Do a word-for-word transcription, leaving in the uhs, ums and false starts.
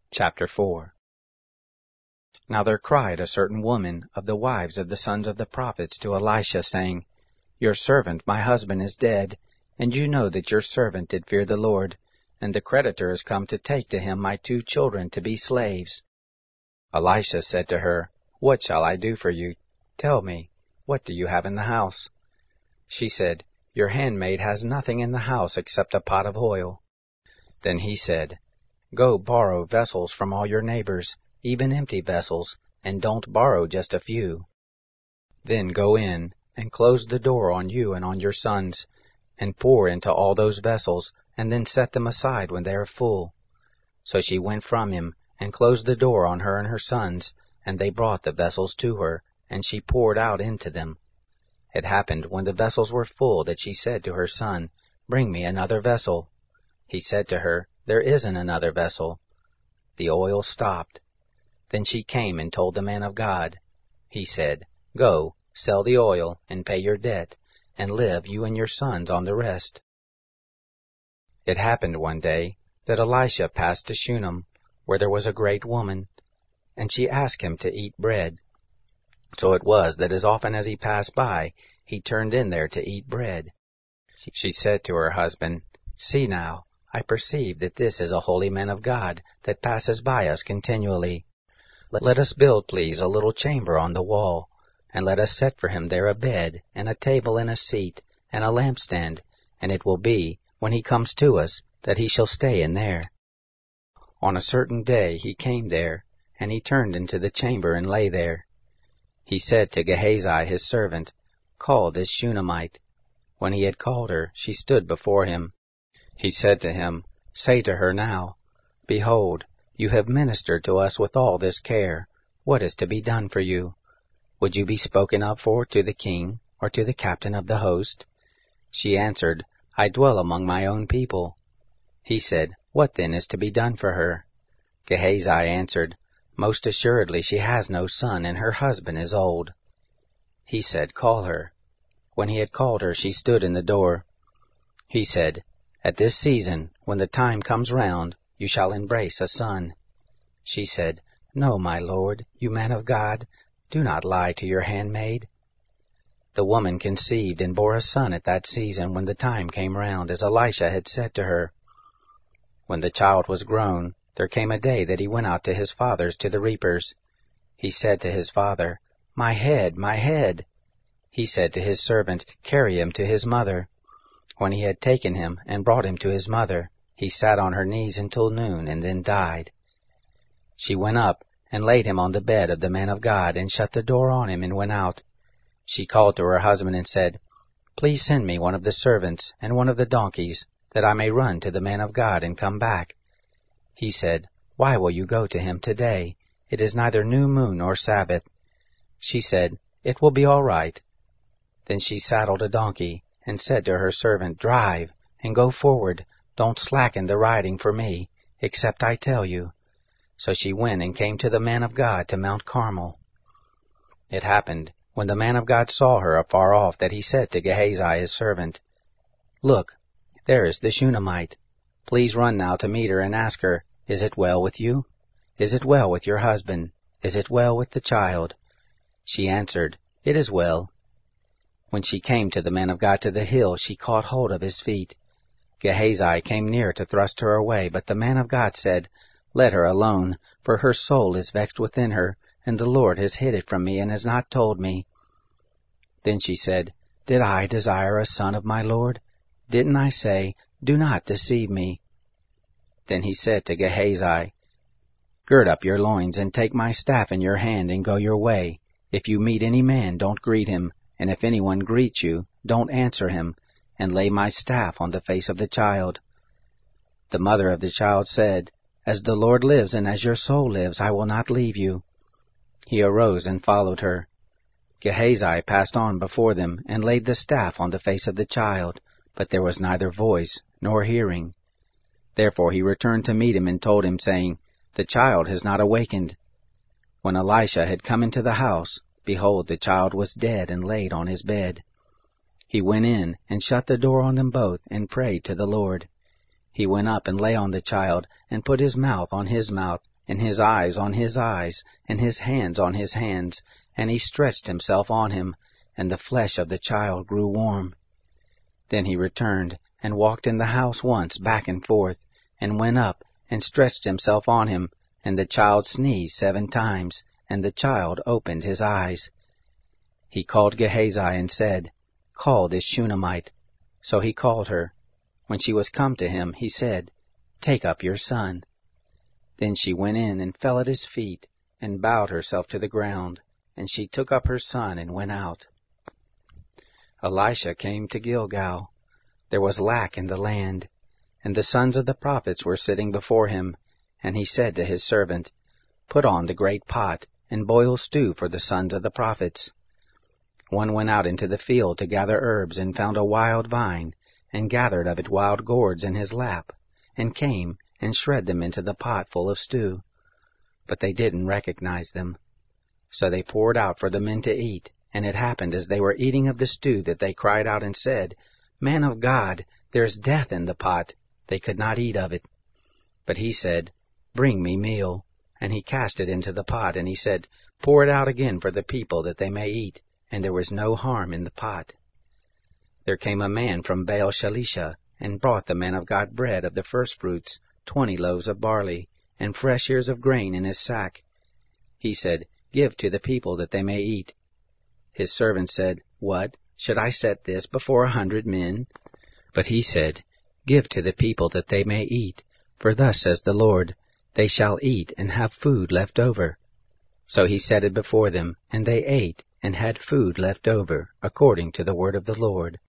Chapter four. Now there cried a certain woman of the wives of the sons of the prophets to Elisha, saying, Your servant my husband is dead, and you know that your servant did fear the Lord, and the creditor is come to take to him my two children to be slaves. Elisha said to her, What shall I do for you? Tell me, what do you have in the house? She said, Your handmaid has nothing in the house except a pot of oil. Then he said, Go borrow vessels from all your neighbors, even empty vessels, and don't borrow just a few. Then go in, and close the door on you and on your sons, and pour into all those vessels, and then set them aside when they are full. So she went from him, and closed the door on her and her sons, and they brought the vessels to her, and she poured out into them. It happened, when the vessels were full, that she said to her son, Bring me another vessel. He said to her, There isn't another vessel. The oil stopped. Then she came and told the man of God. He said, Go, sell the oil, and pay your debt, and live you and your sons on the rest. It happened one day that Elisha passed to Shunem, where there was a great woman, and she asked him to eat bread. So it was that as often as he passed by, he turned in there to eat bread. She said to her husband, See now, I perceive that this is a holy man of God that passes by us continually. Let us build, please, a little chamber on the wall, and let us set for him there a bed, and a table and a seat, and a lampstand, and it will be, when he comes to us, that he shall stay in there. On a certain day he came there, and he turned into the chamber and lay there. He said to Gehazi his servant, Call this Shunammite. When he had called her, she stood before him. He said to him, Say to her now, Behold, you have ministered to us with all this care. What is to be done for you? Would you be spoken of for to the king, or to the captain of the host? She answered, I dwell among my own people. He said, What then is to be done for her? Gehazi answered, Most assuredly she has no son, and her husband is old. He said, Call her. When he had called her, she stood in the door. He said, At this season, when the time comes round, you shall embrace a son. She said, No, my lord, you man of God, do not lie to your handmaid. The woman conceived and bore a son at that season when the time came round, as Elisha had said to her. When the child was grown, there came a day that he went out to his fathers to the reapers. He said to his father, My head, my head. He said to his servant, Carry him to his mother. When he had taken him and brought him to his mother, he sat on her knees until noon, and then died. She went up and laid him on the bed of the man of God, and shut the door on him, and went out. She called to her husband and said, Please send me one of the servants and one of the donkeys, that I may run to the man of God and come back. He said, Why will you go to him today? It is neither new moon nor Sabbath. She said, It will be all right. Then she saddled a donkey, and said to her servant, Drive, and go forward. Don't slacken the riding for me, except I tell you. So she went and came to the man of God to Mount Carmel. It happened, when the man of God saw her afar off, that he said to Gehazi his servant, Look, there is the Shunammite. Please run now to meet her and ask her, Is it well with you? Is it well with your husband? Is it well with the child? She answered, It is well. When she came to the man of God to the hill, she caught hold of his feet. Gehazi came near to thrust her away, but the man of God said, Let her alone, for her soul is vexed within her, and the Lord has hid it from me, and has not told me. Then she said, Did I desire a son of my Lord? Didn't I say, Do not deceive me? Then he said to Gehazi, Gird up your loins, and take my staff in your hand, and go your way. If you meet any man, don't greet him, and if anyone greets you, don't answer him, and lay my staff on the face of the child. The mother of the child said, As the Lord lives, and as your soul lives, I will not leave you. He arose and followed her. Gehazi passed on before them, and laid the staff on the face of the child, but there was neither voice nor hearing. Therefore he returned to meet him, and told him, saying, The child has not awakened. When Elisha had come into the house, behold, the child was dead and laid on his bed. He went in, and shut the door on them both, and prayed to the Lord. He went up and lay on the child, and put his mouth on his mouth, and his eyes on his eyes, and his hands on his hands, and he stretched himself on him, and the flesh of the child grew warm. Then he returned, and walked in the house once back and forth, and went up, and stretched himself on him, and the child sneezed seven times, and the child opened his eyes. He called Gehazi, and said, Call this Shunammite. So he called her. When she was come to him, he said, Take up your son. Then she went in, and fell at his feet, and bowed herself to the ground, and she took up her son, and went out. Elisha came to Gilgal. There was lack in the land, and the sons of the prophets were sitting before him, and he said to his servant, Put on the great pot, and boil stew for the sons of the prophets. One went out into the field to gather herbs, and found a wild vine, and gathered of it wild gourds in his lap, and came and shred them into the pot full of stew. But they didn't recognize them. So they poured out for the men to eat, and it happened as they were eating of the stew that they cried out and said, Man of God, there's death in the pot. They could not eat of it. But he said, Bring me meal. And he cast it into the pot, and he said, Pour it out again for the people that they may eat. And there was no harm in the pot. There came a man from Baal Shalisha, and brought the man of God bread of the firstfruits, twenty loaves of barley, and fresh ears of grain in his sack. He said, Give to the people that they may eat. His servant said, What? Should I set this before a hundred men? But he said, Give to the people that they may eat, for thus says the Lord, They shall eat and have food left over. So he set it before them, and they ate, and had food left over, according to the word of the Lord.